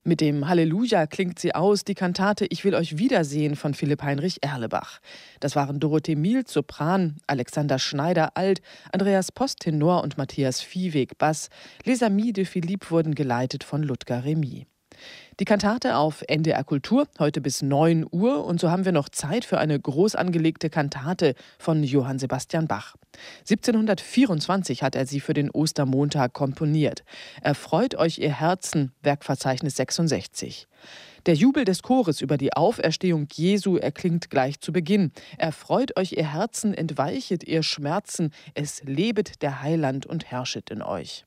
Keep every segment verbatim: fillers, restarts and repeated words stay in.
Mit dem Halleluja klingt sie aus, die Kantate Ich will euch wiedersehen von Philipp Heinrich Erlebach. Das waren Dorothee Mielt, Sopran, Alexander Schneider, Alt, Andreas Post, Tenor und Matthias Viehweg, Bass. Les Amis de Philippe wurden geleitet von Ludger Remy. Die Kantate auf N D R Kultur, heute bis neun Uhr. Und so haben wir noch Zeit für eine groß angelegte Kantate von Johann Sebastian Bach. siebzehnhundertvierundzwanzig hat er sie für den Ostermontag komponiert. Erfreut euch ihr Herzen, Werkverzeichnis sechsundsechzig. Der Jubel des Chores über die Auferstehung Jesu erklingt gleich zu Beginn. Erfreut euch ihr Herzen, entweichet ihr Schmerzen, es lebet der Heiland und herrschet in euch.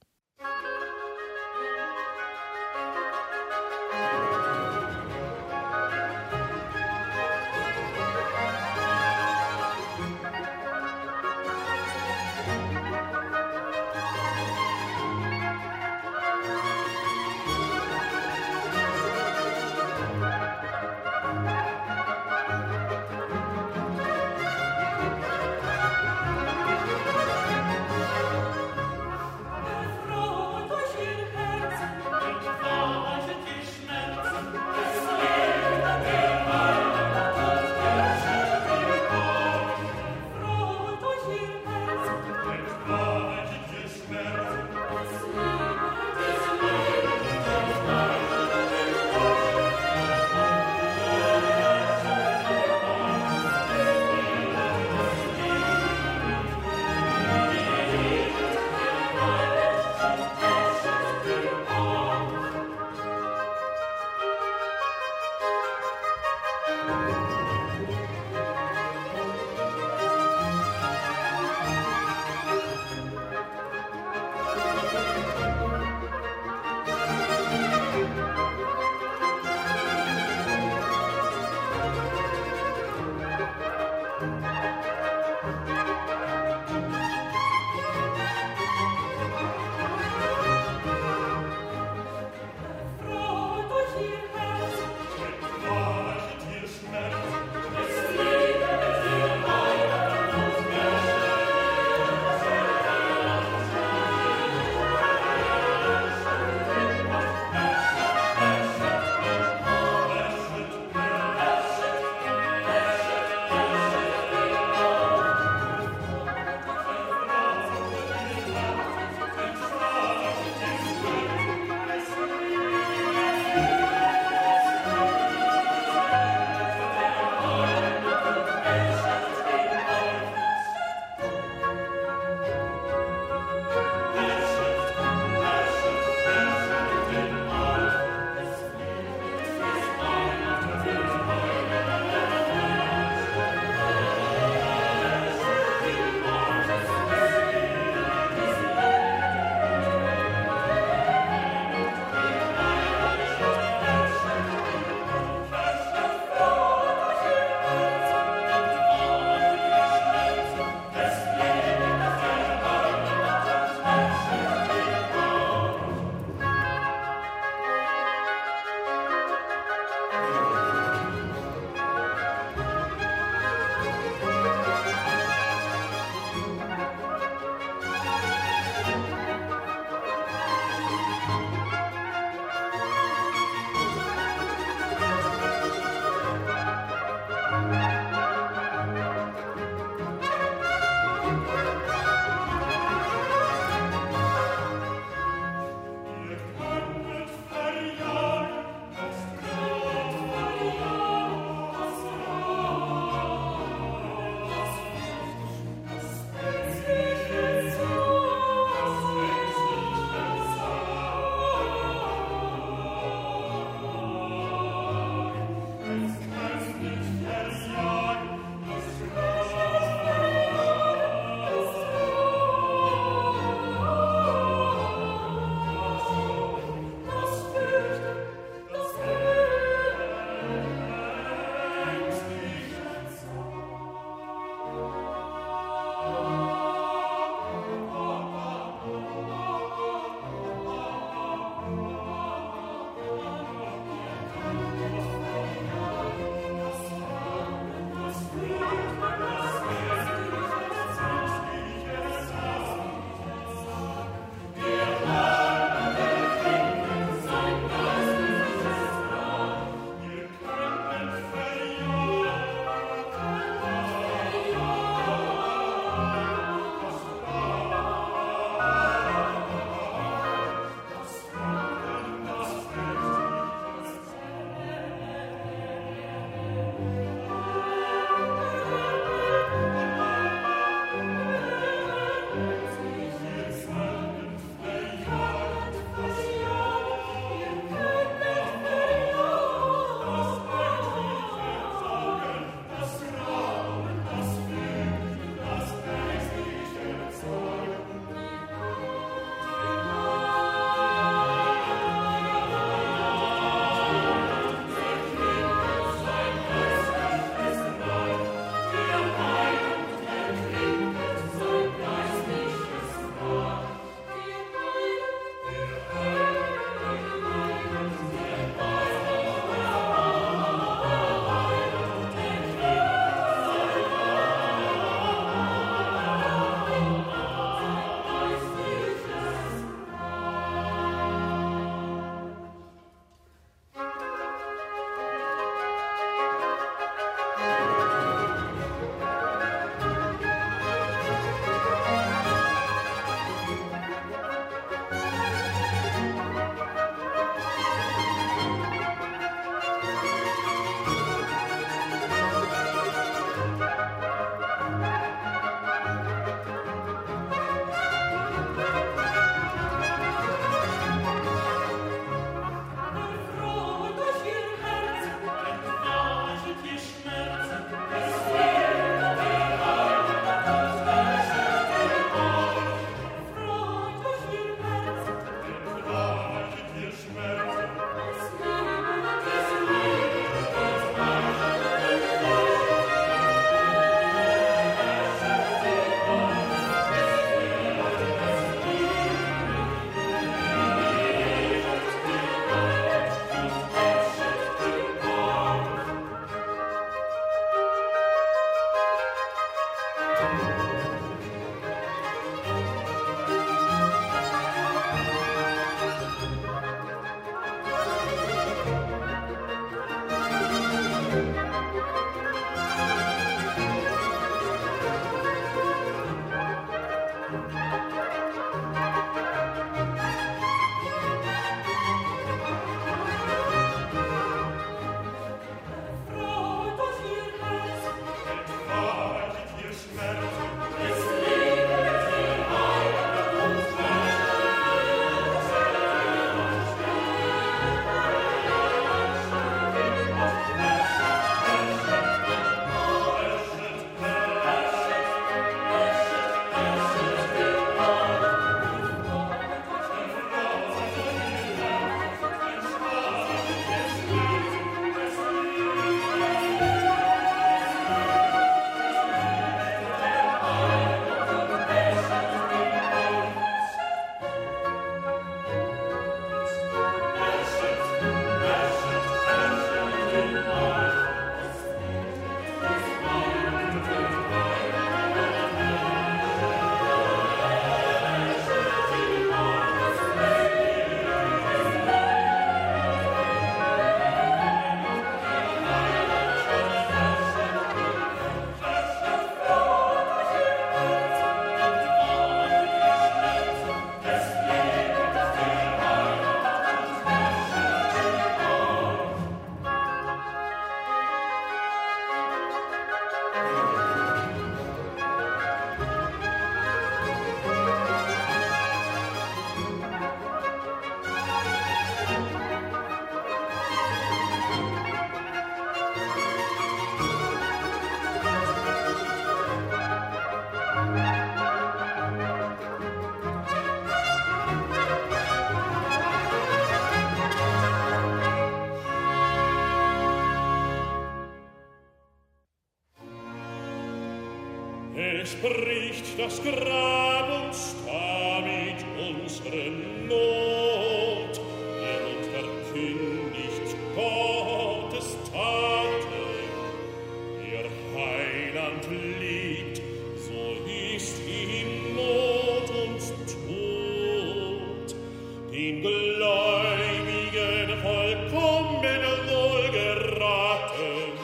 es bricht das Grab uns damit unsere Not, der und verkündigt Gottes Taten. Ihr Heiland lebt, so ist ihm Not und Tod. Den Gläubigen vollkommen wohlgeraten.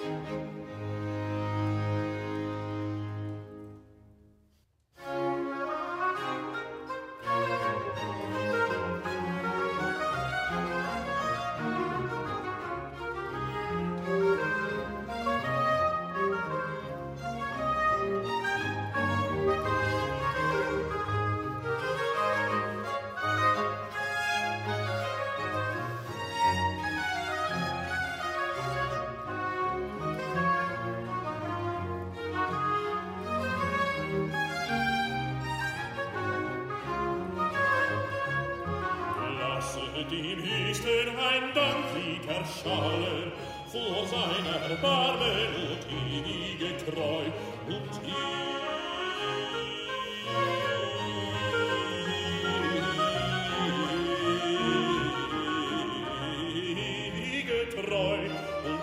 Dem Höchsten ein Danklied erschallen, vor seiner Erbarmen und ewige Treu und ewige Treu und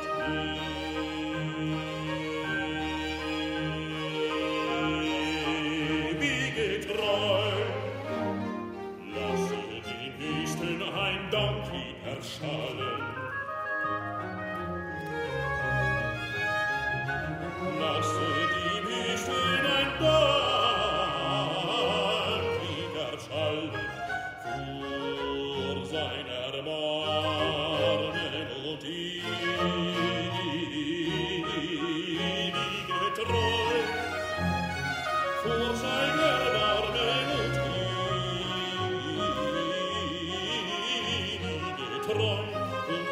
ewige Treu. Lasse dem Höchsten ein Danklied erschallen. Lasse dem Höchsten ein Danklied erschallen vor seiner Erbarmen und ewige Treu, vor seiner Erbarmen und ewige Treu und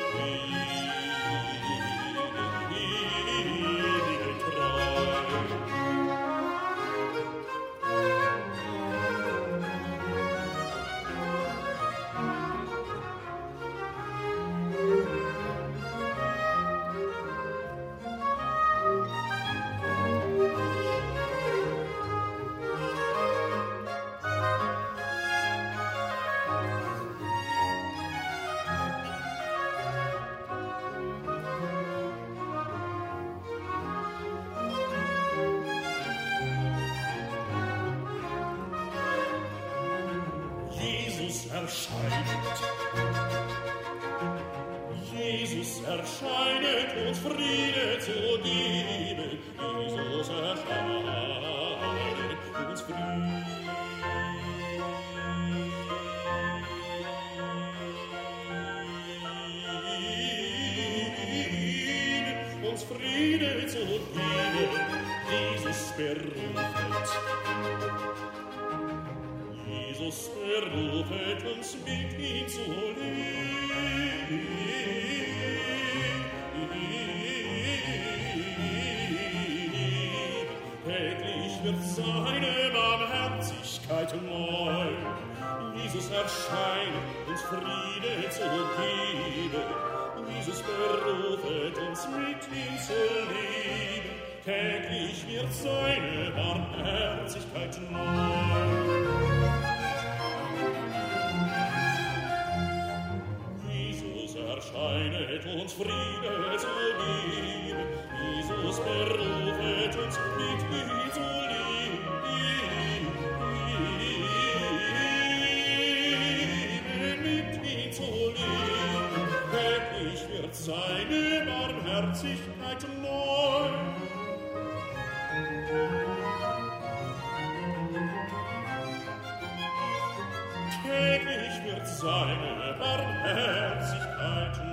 ewige Treu. Jesus erscheint. Jesus erscheinet, uns Friede zu geben. Jesus erscheinet, uns Friede. Uns Friede zu geben. Jesus berufet. Jesus berufet uns, mit ihm zu leben. Täglich wird seine Barmherzigkeit neu. Jesus erscheint, uns Friede zu geben. Jesus berufet uns, mit ihm zu leben. Täglich wird seine Barmherzigkeit neu. Erscheinet uns Friede zu geben. Jesus berufet uns, mit ihm zu leben. Mit ihm zu leben. Täglich wird seine Barmherzigkeit neu. Täglich wird seine Barmherzigkeit neu.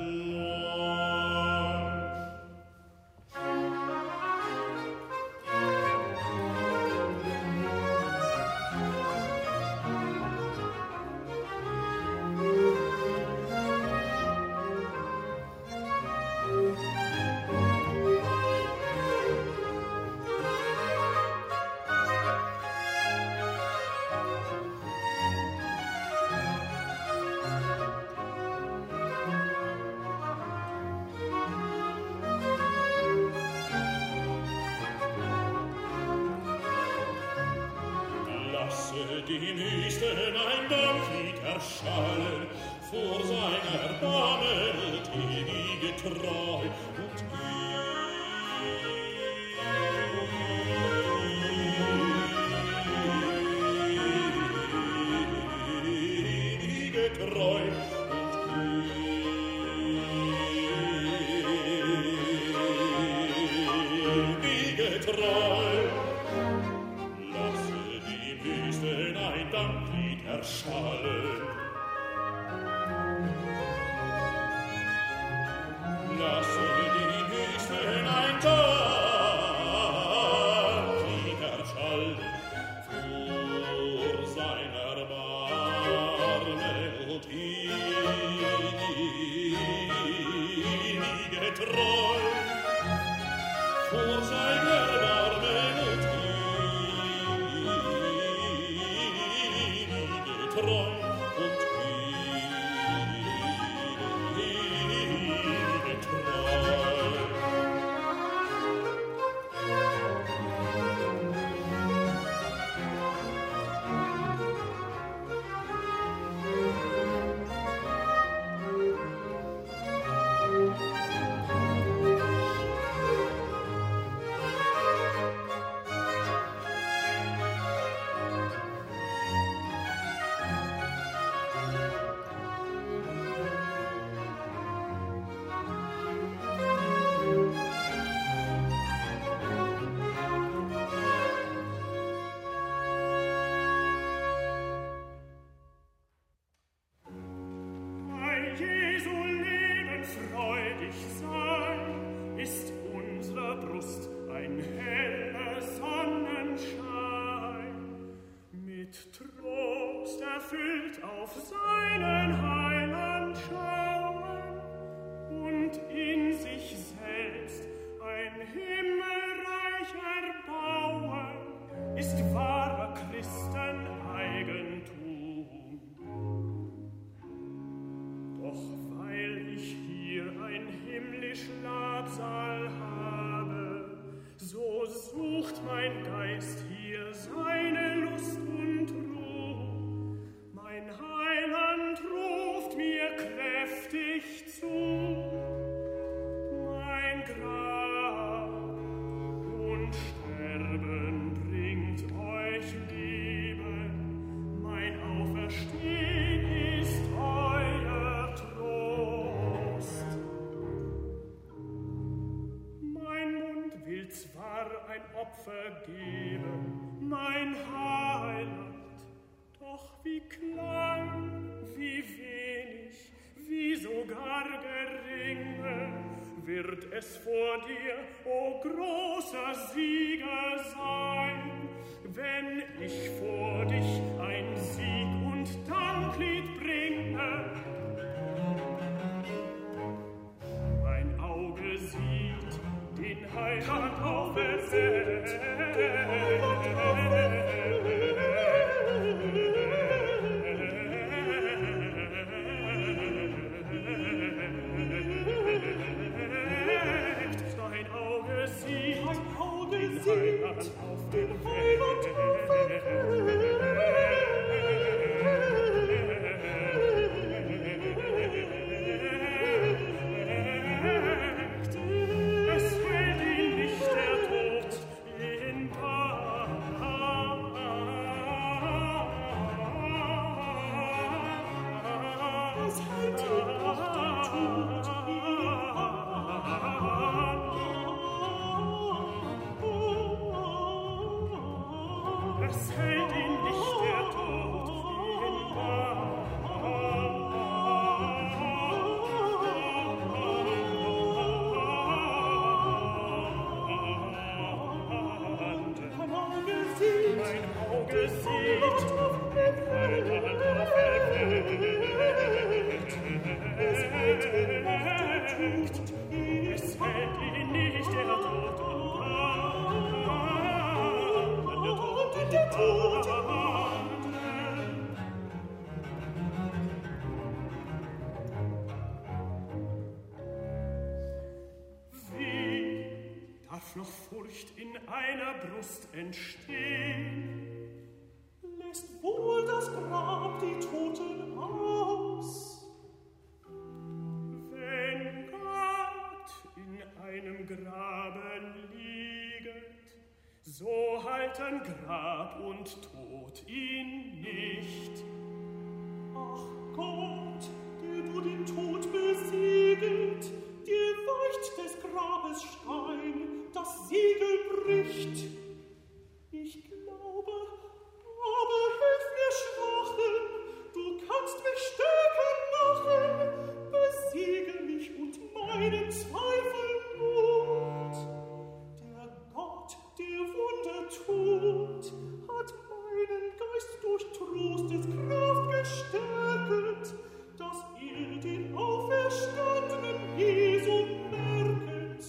die Wüsten ein Danklied erschallen, vor seiner Bahnen und ewige Treu und ewige Treu und ewige Treu. Lasse die Wüsten ein Danklied erschallen, lasse die Wüsten ein Danklied erschallen, vor seiner Barme und ewige Treu, vor seiner Barme und ewige Treu und ewige Treu. noch Furcht in einer Brust entstehen, lässt wohl das Grab die Toten aus. Wenn Gott in einem Graben lieget, so halten Grab und Tod ihn nicht. Ach Gott, der du den Tod besiegelt, dir weicht des Grabes Stein, das Siegel bricht. Ich glaube, aber hilf mir Schwachen, du kannst mich stärker machen, besiege mich und meinen Zweifel Mut. Der Gott, der Wunder tut, hat meinen Geist durch Trosteskraft gestärket, dass ihr den auferstandenen Jesu merket.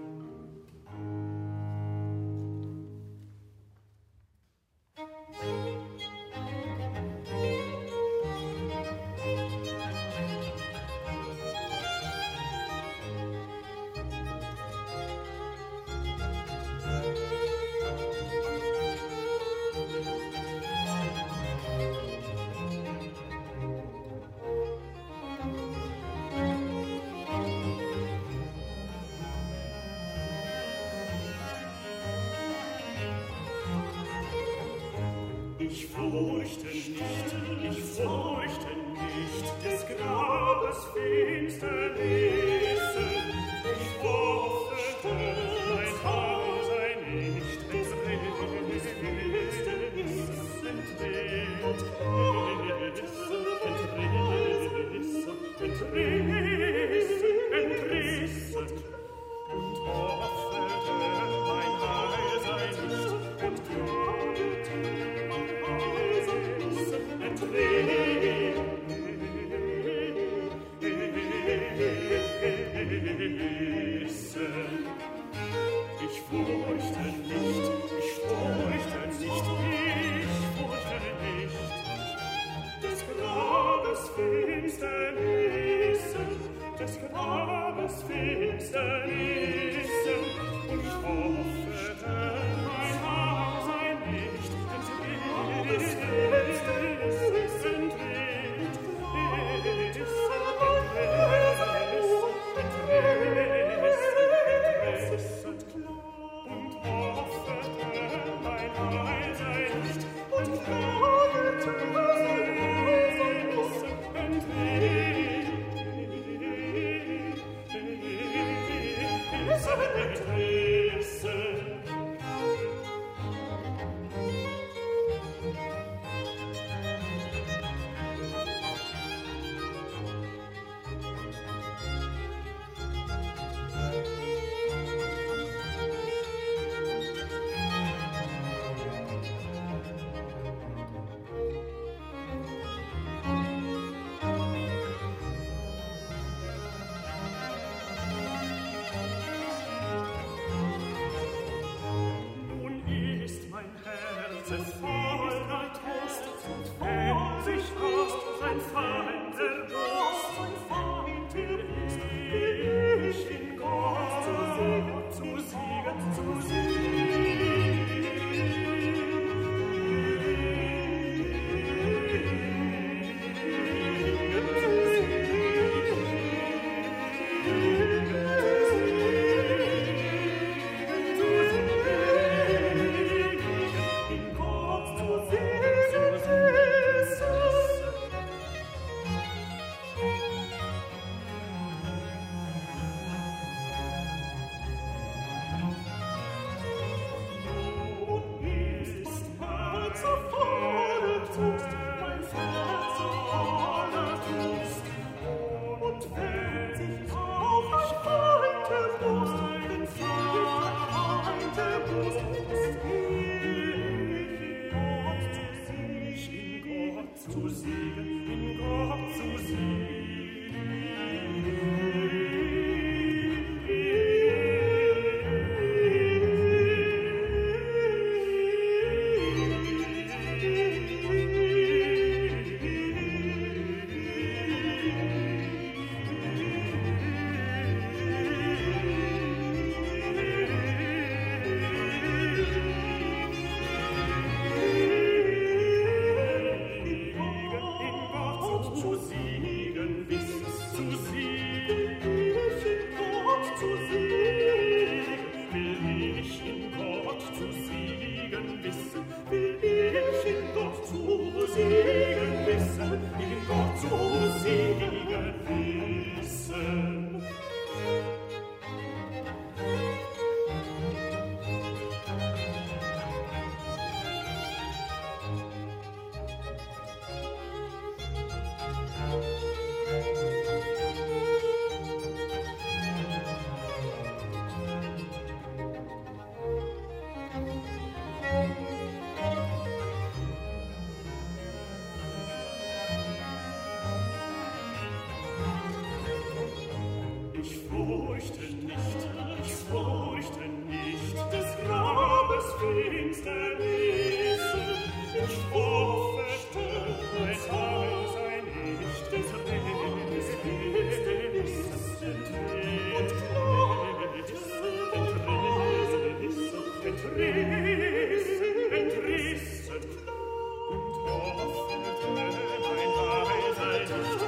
Ich fürchte nicht, ich fürchte nicht des Grabes Finsternissen. Ich hoffe, mein Haus sei nicht entrissen, entrissen, entrissen, entrissen, und hoffe, mein Heil sei nicht entrissen. Ich fürchte nicht, ich fürchte nicht, ich fürchte nicht des Grabes Finsternissen, des Grabes Finsternissen, und ich hoffe, mein Haus sei nicht entrissen, fürchte nicht, ich fürchte nicht des Grabes Finsternis. Ich fürchte, mein Herr sei nicht des Reines Finsternis. Und entrissen, entrissen, entrissen, und hoffte, mein Heil sei nicht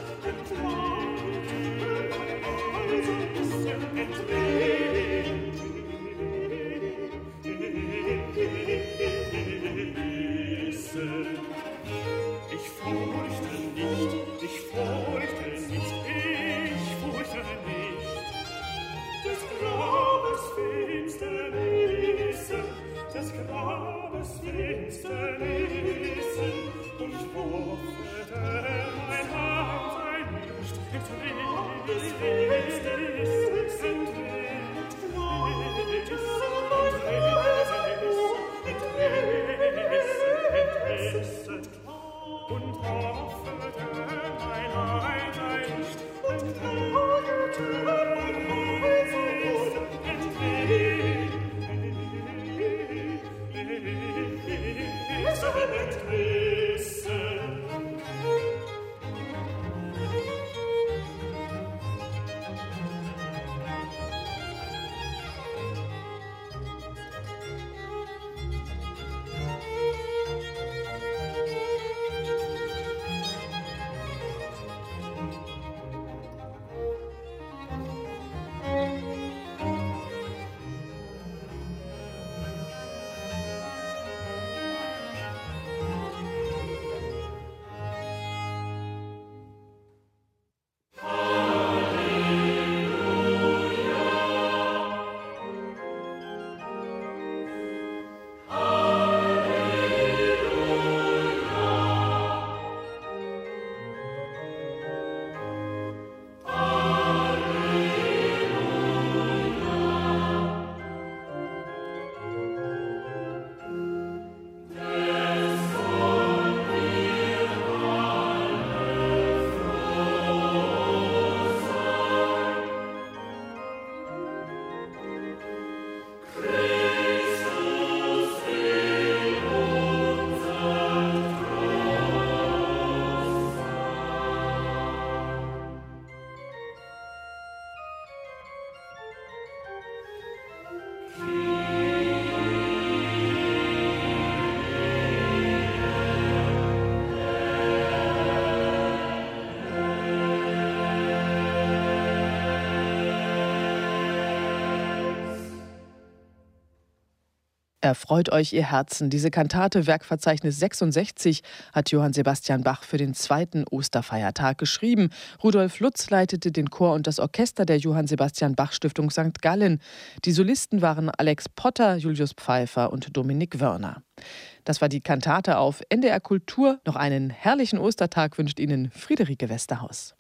ich fürchte nicht, ich fürchte nicht, ich fürchte nicht des Grabes Finsternisse, des Grabes Finsternisse, und hoffte, mein Herr sei nicht und hoffte, mein Heil sei nicht Erfreut euch ihr Herzen. Diese Kantate Werkverzeichnis sechsundsechzig hat Johann Sebastian Bach für den zweiten Osterfeiertag geschrieben. Rudolf Lutz leitete den Chor und das Orchester der Johann Sebastian Bach Stiftung Sankt Gallen. Die Solisten waren Alex Potter, Julius Pfeiffer und Dominik Wörner. Das war die Kantate auf N D R Kultur. Noch einen herrlichen Ostertag wünscht Ihnen Friederike Westerhaus.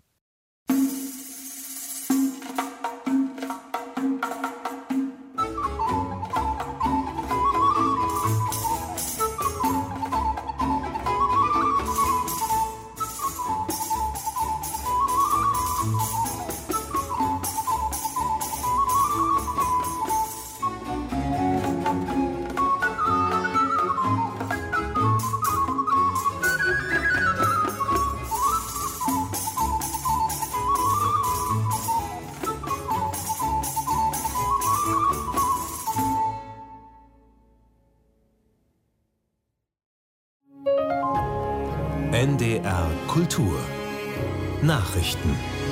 N D R Kultur Nachrichten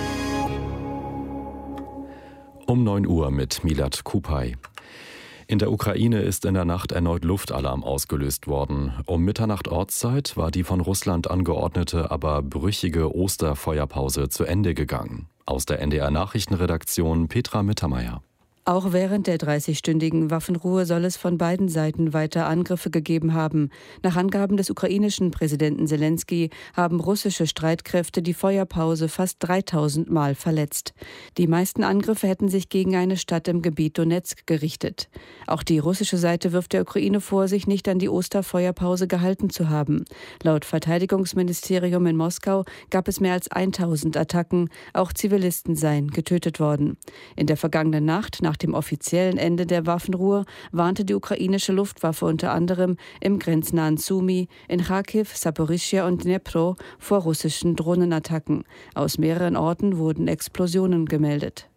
Um neun Uhr mit Milad Kupay. In der Ukraine ist in der Nacht erneut Luftalarm ausgelöst worden. Um Mitternacht Ortszeit war die von Russland angeordnete, aber brüchige Osterfeuerpause zu Ende gegangen. Aus der N D R Nachrichtenredaktion Petra Mittermeier. Auch während der dreißigstündigen Waffenruhe soll es von beiden Seiten weiter Angriffe gegeben haben. Nach Angaben des ukrainischen Präsidenten Selenskyj haben russische Streitkräfte die Feuerpause fast dreitausend Mal verletzt. Die meisten Angriffe hätten sich gegen eine Stadt im Gebiet Donezk gerichtet. Auch die russische Seite wirft der Ukraine vor, sich nicht an die Osterfeuerpause gehalten zu haben. Laut Verteidigungsministerium in Moskau gab es mehr als tausend Attacken, auch Zivilisten seien getötet worden. In der vergangenen Nacht, nach dem offiziellen Ende der Waffenruhe, warnte die ukrainische Luftwaffe unter anderem im grenznahen Sumy, in Charkiw, Saporischschja und Dnepro vor russischen Drohnenattacken. Aus mehreren Orten wurden Explosionen gemeldet.